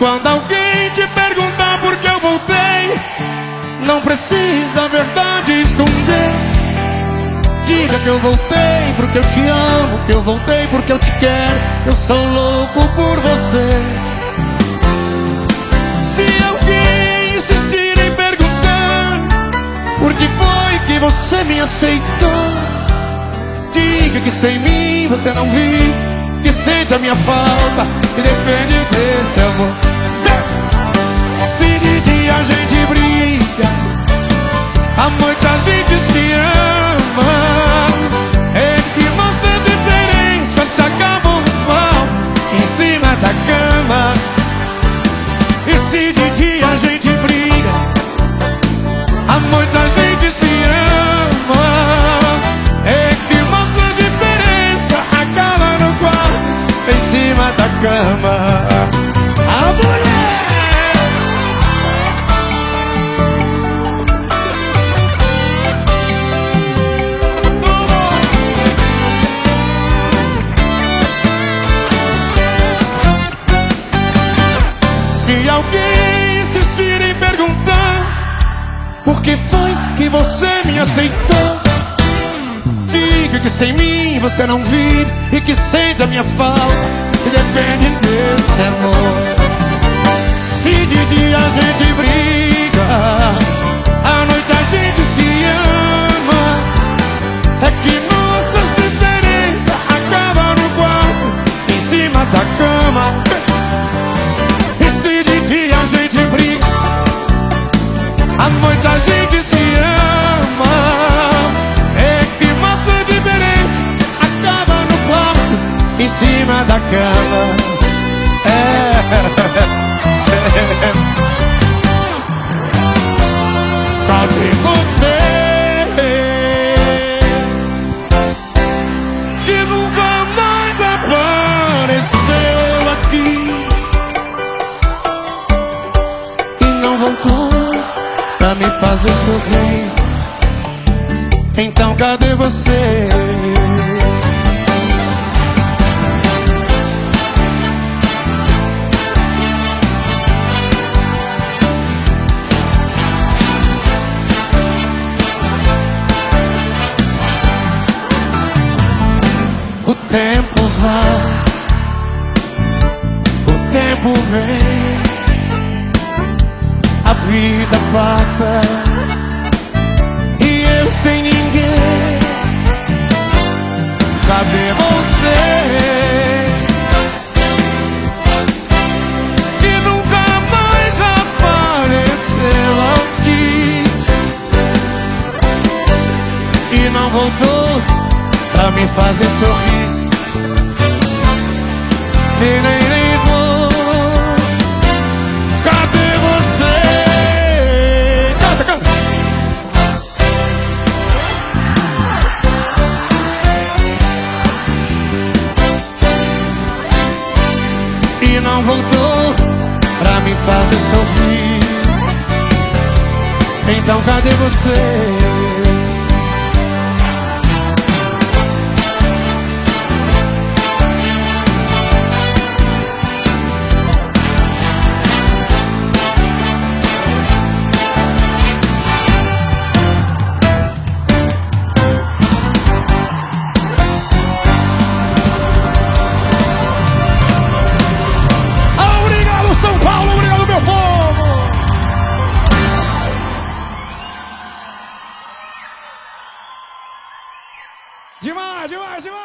Quando alguém te perguntar por que eu voltei, não precisa a verdade esconder. Diga que eu voltei porque eu te amo, que eu voltei porque eu te quero. Eu sou louco por você. Se alguém insistir em perguntar por que foi que você me aceitou, diga que sem mim você não vive, que sente a minha falta e depende desse amor. Se de dia a gente briga, à noite a gente se ama, é que nossas diferenças se acabam mal em cima da cama. E se de dia a gente briga, à noite a gente se ama, é que nossa diferença acaba no quarto em cima da cama. A mulher! Se alguém insistir em perguntar por que foi que você me aceitou, diga que sem mim você não vive e que sente a minha falta e depende desse amor. Se de dia a gente briga, à noite a gente se ama, é que nossas diferenças acabam no quarto em cima da cama. À noite a gente se ama, é que nossa diferença acaba no quarto em cima da cama. Cadê você que nunca mais apareceu aqui e não voltou pra me fazer sorrir? Então cadê você? O tempo vai, o tempo vem, a vida passa e eu sem ninguém. Cadê você que nunca mais apareceu aqui e não voltou pra me fazer sorrir? Nem vou. Cadê você? Canta. E não voltou pra me fazer sorrir. Então cadê você? Demais!